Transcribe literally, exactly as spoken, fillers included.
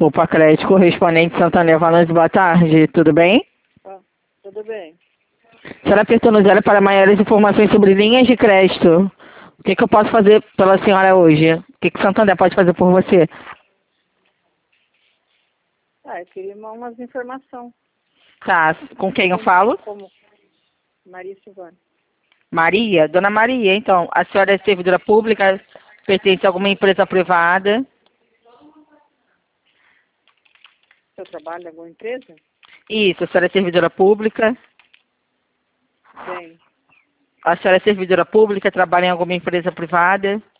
Opa, crédito correspondente Santander Valance, boa tarde, tudo bem? Ah, tudo bem. A senhora apertou no zero para maiores informações sobre linhas de crédito. O que, que eu posso fazer pela senhora hoje? O que, que o Santander pode fazer por você? Ah, eu queria uma- umas informações. Tá, com quem eu Como, falo? como Maria Silvana. Maria? Dona Maria, então, a senhora é servidora pública, pertence a alguma empresa privada? Você trabalha em alguma empresa? Isso, a senhora é servidora pública? Tem. A senhora é servidora pública, trabalha em alguma empresa privada?